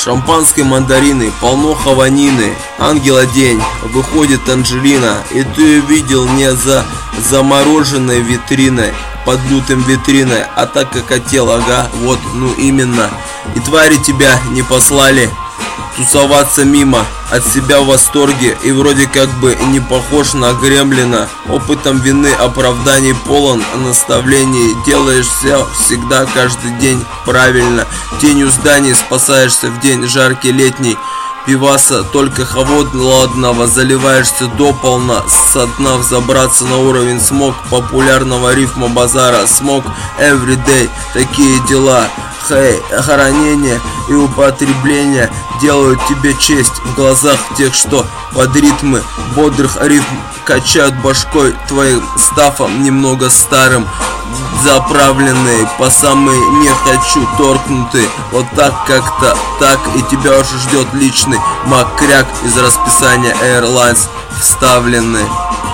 Шампанской мандарины, полно хаванины. Ангела день, выходит Анджелина, и ты ее видел не за замороженной витриной, под лютым витриной, а так как хотел, ага, вот, ну именно. И твари тебя не послали тусоваться мимо, от себя в восторге, и вроде как бы не похож на гремлина. Опытом вины, оправданий полон, наставлений. Делаешь все всегда, каждый день правильно. Тенью зданий спасаешься в день жаркий летний. Пиваса только холодного, заливаешься дополна, со дна взобраться на уровень смог популярного рифма базара. Смог everyday, такие дела. Хей, охранение и употребление делают тебе честь в глазах тех, что под ритмы бодрых рифм качают башкой твоим стафом немного старым, заправленные по самые не хочу торкнутые. Вот так как-то так, и тебя уже ждет личный макряк из расписания Airlines вставленный.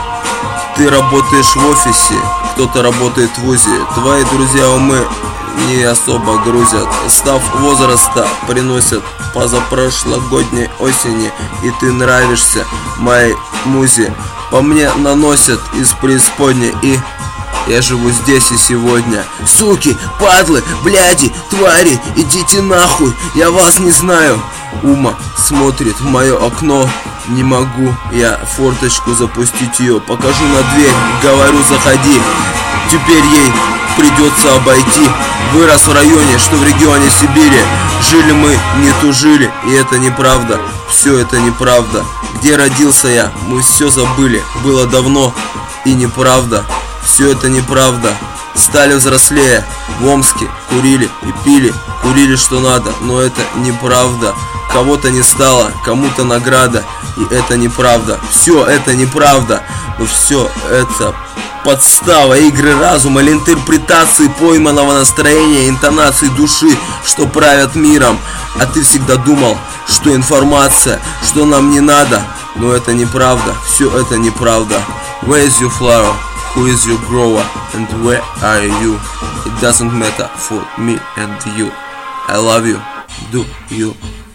Ты работаешь в офисе, кто-то работает в ВУЗе, твои друзья умы не особо грузят, став возраста приносят позапрошлогодней осени, и ты нравишься моей музе. По мне наносят из преисподней, и я живу здесь и сегодня. Суки, падлы, бляди, твари, идите нахуй, я вас не знаю. Ума смотрит в мое окно, не могу я форточку запустить ее. Покажу на дверь, говорю заходи, теперь ей придется обойти. Вырос в районе, что в регионе Сибири. Жили мы, не тужили, и это неправда. Все это неправда. Где родился я, мы все забыли. Было давно и неправда. Все это неправда. Стали взрослее, в Омске курили и пили. Курили что надо, но это неправда. Кого-то не стало, кому-то награда, и это неправда. Все это неправда, но все это подстава, игры разума или интерпретации пойманного настроения, интонации души, что правят миром. А ты всегда думал, что информация, что нам не надо, но это неправда, все это неправда. Where is your flower? Who is your grower? And where are you? It doesn't matter for me and you. I love you. Do you?